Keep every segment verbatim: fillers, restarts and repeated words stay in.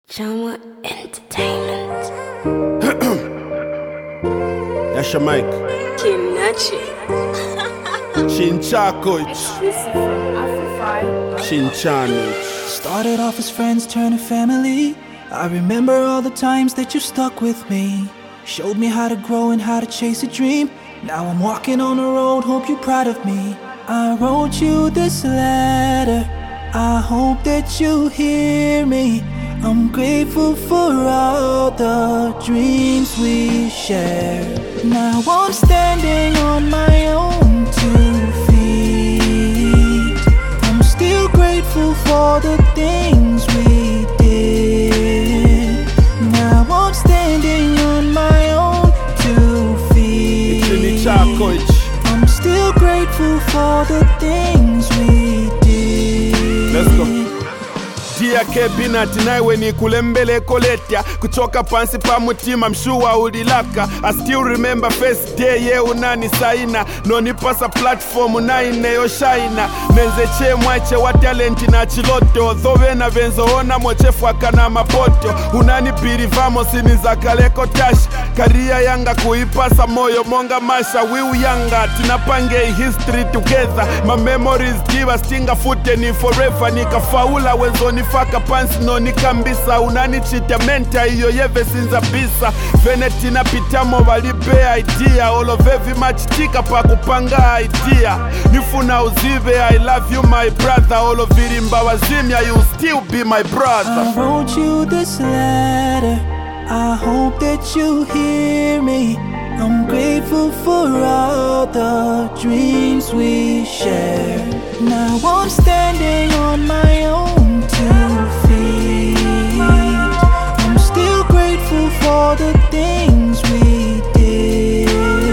Chama Entertainment. That's your mic. Kinachi. Chinchakoich. Chinchanoich. Started off as friends, turned to family. I remember all the times that you stuck with me. Showed me how to grow and how to chase a dream. Now I'm walking on the road, hope you're proud of me. I wrote you this letter, I hope that you hear me. I'm grateful for all the dreams we shared. Now I'm standing on my own two feet. I'm still grateful for the things we did. Now I'm standing on my own two feet. I'm still grateful for the things we did. Let's go. Dia kebinati naiwe ni kulembele koletya kuchoka pansi pa mutima mshuwa ulilaka. I still remember first day ye unani saina nonipasa platform naine yo shaina nenze che mwache wa talenti na chiloto thowe na venzo ona mochefu akana mapoto unani piri vamo sini za kaleko tash karia yanga kuipasa moyo monga masha wiu yanga tinapange history together. My memories give us tinga fute ni forever nikafaula wenzo ni faka pansi no nikambisa unanichita menta iyo yeve sinza bisa venetina pitamo walipe idea all of every match tika pa kupanga idea nifuna uzive I love you my brother all of it imba wazimia you still be my brother. I wrote you this letter, I hope that you hear me. I'm grateful for all the dreams we shared. Now I'm standing on my own two feet. I'm still grateful for the things we did.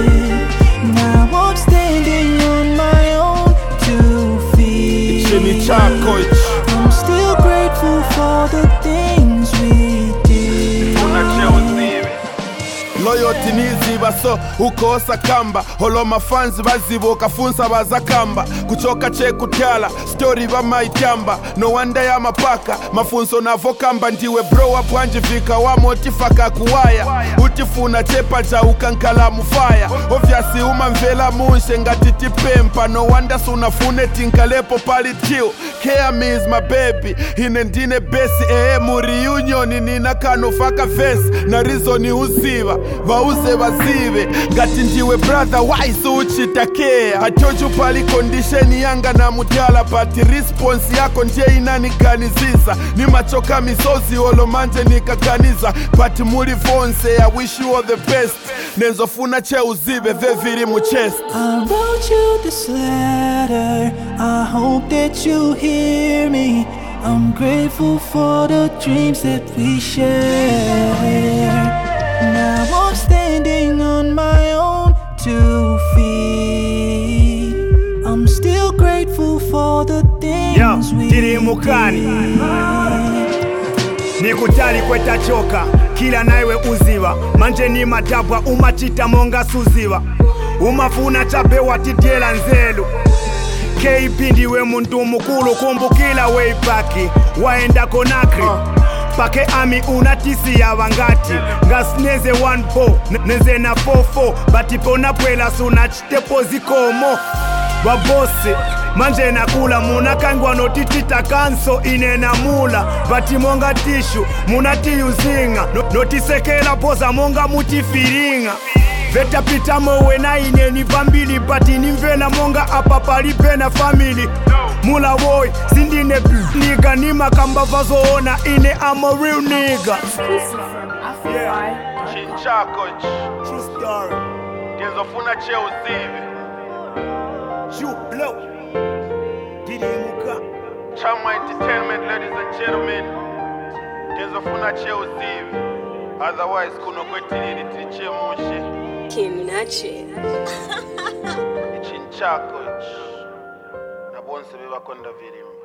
Now I'm standing on my own two feet. I'm still grateful for the things we did. Loyalty niziba so ukosa kamba holo mafanzi bazibo kafunsa bazakamba kuchoka che kutyala story bamaitamba no wonder ya mapaka mafunso navokamba ndiwe bro wapwanje vika wa motifaka kuwaya utifuna chepa ja ukankala mufaya obviously uma mvela munshe ngati tipempa no wonder sunafune tinkalepo pali tiu care me is my baby ine ndine besi eh muri union nina kano faka vesi na reason uziva vauze bazive ngati ndiwe brother wise uchitakea I told you pali condition yanga na mutala but response yako nje inaniganizisa ni machoka misozi olo manje nikaganiza but muri vonse I wish you all the best nenzofuna che uzive veviri mu chest. I wrote you this letter, I hope that you hear me. I'm grateful for the dreams that we shared. Now I'm standing on my own two feet. I'm still grateful for the things Yo, we tiri mukani. did. Nikutali kweta choka kila naiwe uziva manje ni matabwa umachita monga suziva umafuna chapewa titiela nzelu K P ndiwe muntu mukulu kumbukila way back waenda konakri pake ami unatisi ya wangati ngasineze one po neze na four four batipona pwela sunachitepo zikomo wabose manje nakula munakangwa notitita kanso inena mula bati monga tishu munatiyuzinga notisekela poza monga mutifiringa veta pitamo wena ineni bambili bati nimvela monga apa palipena family mula boy sindine nigga nima kamba vazoona ine I'm a real nigga. Yeah. Chinchakoich. True story. Tenzofuna che uzive. You blow. Didi muka. Chama Entertainment, ladies and gentlemen. Tenzofuna che uzive. Otherwise kuno kwetilili tiche mushe. Kinachi. Chinchakoich. Na bonse beba konda virim.